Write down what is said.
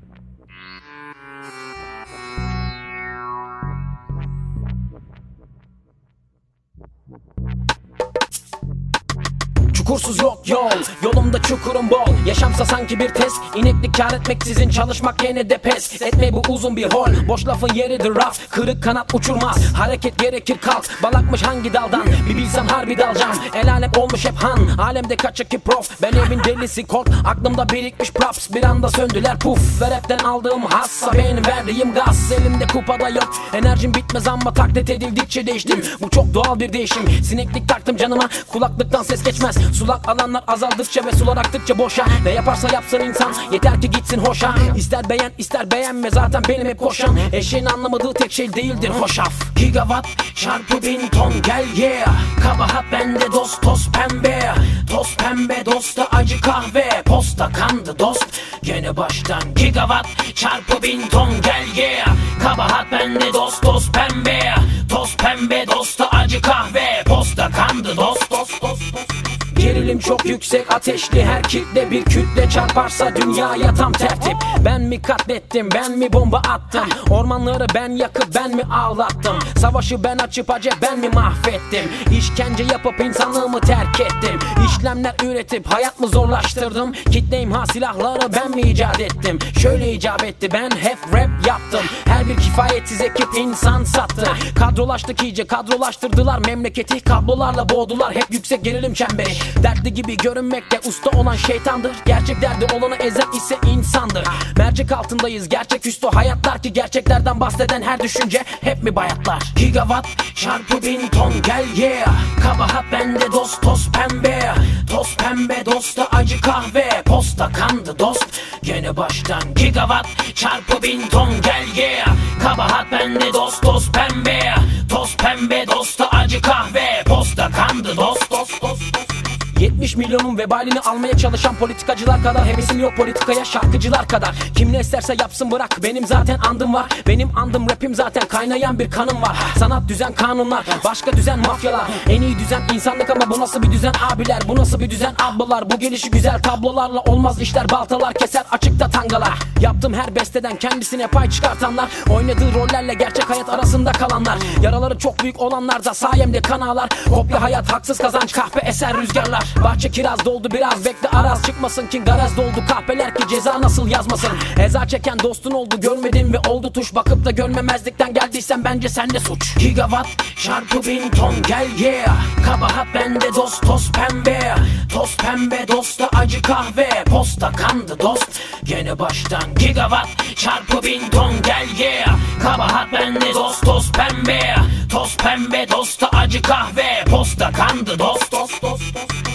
Çukursuz yok yol, yolumda çukurum bol. Yaşamsa sanki bir test, ineklik kar etmeksizin çalışmak gene de pes. Etme bu uzun bir hol, boş lafın yeridir raf. Kırık kanat uçurmaz, hareket gerekir kalk. Balakmış hangi daldan, bir bilsem harbi dalacağım. El alem olmuş hep han, alemde kaçak ki prof. Ben evin delisi kork, aklımda birikmiş props. Bir anda söndüler puf, ve rapten aldığım hassa benim verdiğim gaz. Elimde kupada yok, enerjim bitmez ama taklit edildikçe değiştim. Bu çok doğal bir değişim, sineklik taktım canıma. Kulaklıktan ses geçmez, sulak alanlar azaldıkça ve sular aktıkça boşa. Ne yaparsa yapsın insan, yeter ki gitsin hoşa. İster beğen ister beğenme, zaten benim hep koşan. Eşeğin anlamadığı tek şey değildir hoşaf. Gigawatt çarpı 1000 ton gel yeah. Kabahat bende dost toz pembe. Toz pembe dosta acı kahve. Posta kandı dost gene baştan. Gigawatt çarpı 1000 ton gel yeah. Kabahat bende dost toz pembe. Toz pembe dosta acı kahve. Posta kandı dost dost dost. Gerilim çok yüksek, ateşli her kitle bir kütle çarparsa dünyaya tam tertip. Ben mi katlettim, ben mi bomba attım? Ormanları ben yakıp ben mi ağlattım? Savaşı ben açıp acep ben mi mahvettim? İşkence yapıp insanlığımı terk ettim. İşlemler üretip hayat mı zorlaştırdım? Kitleyim ha silahları ben mi icat ettim? Şöyle icap etti, ben hep rap yaptım. Her bir kifayetsiz ekip insan sattı. Kadrolaştık iyice, kadrolaştırdılar memleketi. Kablolarla boğdular hep yüksek gerilim çemberi. Dertli gibi görünmekte usta olan şeytandır. Gerçek derdi olanı ezen ise insandır. Mercek altındayız gerçeküstü hayatlar ki gerçeklerden bahseden her düşünce hep mi bayatlar? Gigawatt çarpı 1000 ton gel yeah. Kabahat bende dost toz pembe. Toz pembe dosta acı kahve. Posta kandı dost gene baştan. Gigawatt çarpı 1000 ton gel yeah. Kabahat bende dost toz pembe. Toz pembe dosta acı kahve. Posta kandı dost dost dost. 70 milyonun vebalini almaya çalışan politikacılar kadar hevesim yok politikaya şarkıcılar kadar. Kim ne isterse yapsın bırak, benim zaten andım var. Benim andım rapim zaten, kaynayan bir kanım var. Sanat düzen kanunlar, başka düzen mafyalar. En iyi düzen insanlık ama bu nasıl bir düzen abiler? Bu nasıl bir düzen ablalar? Bu gelişi güzel tablolarla olmaz işler, baltalar keser açıkta tangalar. Yaptığım her besteden kendisine pay çıkartanlar, oynadığı rollerle gerçek hayat arasında kalanlar. Yaraları çok büyük olanlar da sayemde kan ağlar. Kopya hayat haksız kazanç, kahpe eser rüzgarlar. Bahçe kiraz doldu biraz bekle araz çıkmasın ki garaz doldu kahpeler ki ceza nasıl yazmasın. Eza çeken dostun oldu görmedim ve oldu tuş, bakıp da görmemezlikten geldiysen bence sende suç. Gigawatt çarpı 1000 ton gel yeah. Kabahat bende dost toz pembe. Toz pembe dosta acı kahve. Posta kandı dost gene baştan. Gigawatt çarpı 1000 ton gel yeah. Kabahat bende dost toz pembe. Toz pembe dosta acı kahve. Posta kandı dost dost dost dost.